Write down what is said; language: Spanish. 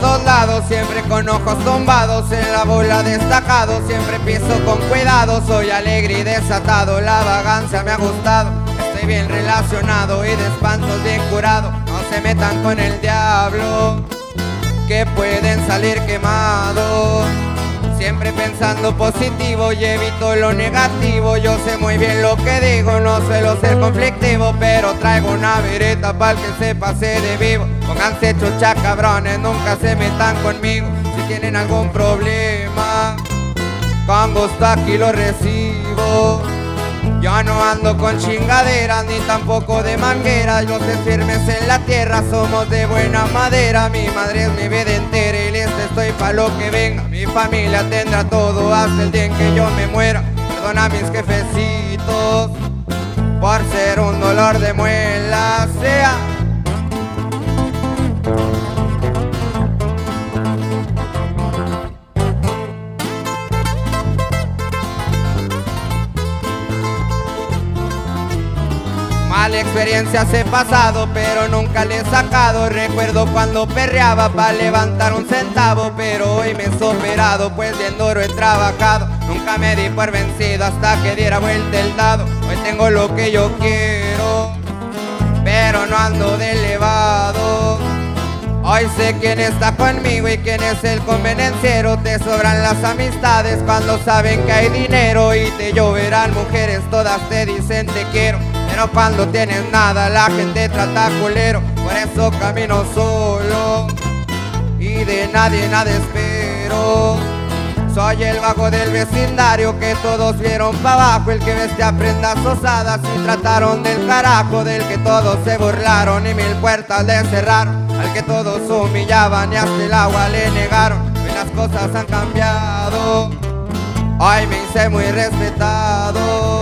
todos lados, siempre con ojos tumbados, en la bola destacado, siempre piso con cuidado, soy alegre y desatado, la vagancia me ha gustado, estoy bien relacionado y de espantos bien curado, no se metan con el diablo, que pueden salir quemados. Siempre pensando positivo y evito lo negativo. Yo sé muy bien lo que digo, no suelo ser conflictivo, pero traigo una vereta para que se pase de vivo. Pónganse chucha cabrones, nunca se metan conmigo. Si tienen algún problema, con gusto aquí lo recibo. Yo no ando con chingaderas ni tampoco de mangueras. Los firmes en la tierra somos de buena madera. Mi madre es mi vida entera y lista estoy pa' lo que venga. Mi familia tendrá todo hasta el día en que yo me muera. Perdona a mis jefecitos por ser un dolor de muela. Sea mala experiencias he pasado, pero nunca le he sacado. Recuerdo cuando perreaba para levantar un centavo, pero hoy me he superado, pues bien duro he trabajado. Nunca me di por vencido hasta que diera vuelta el dado. Hoy tengo lo que yo quiero, pero no ando de elevado. Hoy sé quién está conmigo y quién es el convenenciero. Te sobran las amistades cuando saben que hay dinero, y te lloverán mujeres, todas te dicen te quiero, pero cuando tienes nada la gente trata culero. Por eso camino solo y de nadie nada espero. Soy el vago del vecindario que todos vieron pa' abajo, el que vestía prendas osadas y trataron del carajo, del que todos se burlaron y 1000 puertas le cerraron, al que todos humillaban y hasta el agua le negaron. Hoy las cosas han cambiado, hoy me hice muy respetado.